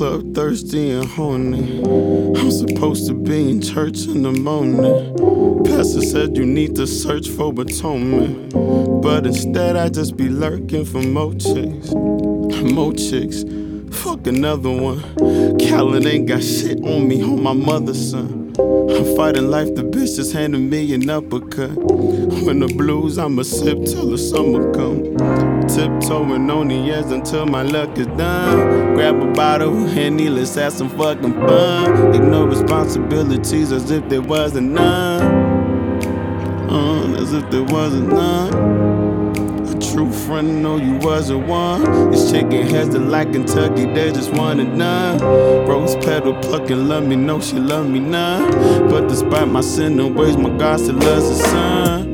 club thirsty and horny. I'm supposed to be in church in the morning. Pastor said you need to search for atonement, but instead I just be lurking for more chicks. More chicks, fuck another one. Khaled ain't got shit on me, on my mother's son. I'm fighting life, the bitch just handed me an uppercut. When the blues, I'ma sip till the summer come. Tiptoeing on the edge until my luck is done. Grab a bottle, Henny, let's have some fucking fun. Ignore responsibilities as if there wasn't none. As if there wasn't none. A true friend, know you wasn't one. These chicken heads that like Kentucky, they just want it done. Rose petal plucking, love me, know she love me none. But despite my sin and ways, my God still loves the sun.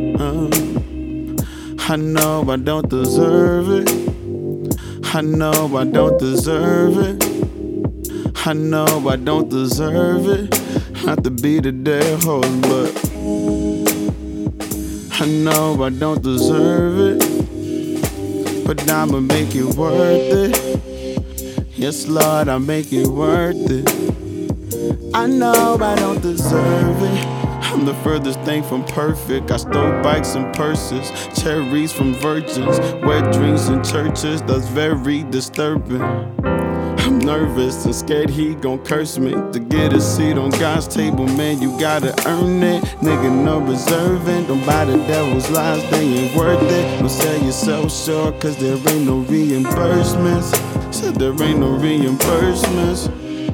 I know I don't deserve it. I know I don't deserve it. I know I don't deserve it. Not to be the dead horse, but I know I don't deserve it. But I'ma make it worth it. Yes, Lord, I'll make it worth it. I know I don't deserve it. I'm the furthest thing from perfect. I stole bikes and purses, cherries from virgins, wet dreams in churches. That's very disturbing. I'm nervous and scared he gon' curse me. To get a seat on God's table, man, you gotta earn it. Nigga, no reserving. Don't buy the devil's lies, they ain't worth it. Don't sell yourself short, cause there ain't no reimbursements. Said there ain't no reimbursements.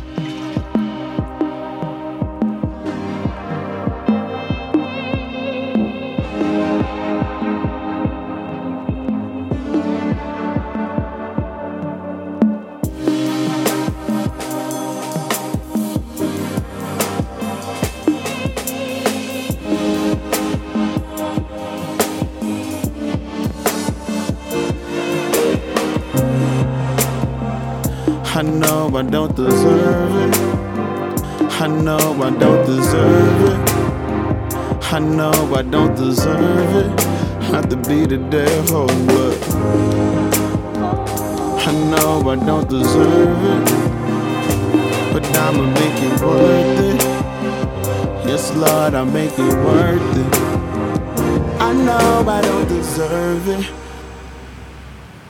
I know I don't deserve it. I know I don't deserve it. I know I don't deserve it. Not to be the dead horse, but I know I don't deserve it. But I'ma make it worth it. Yes, Lord, I'll make it worth it. I know I don't deserve it.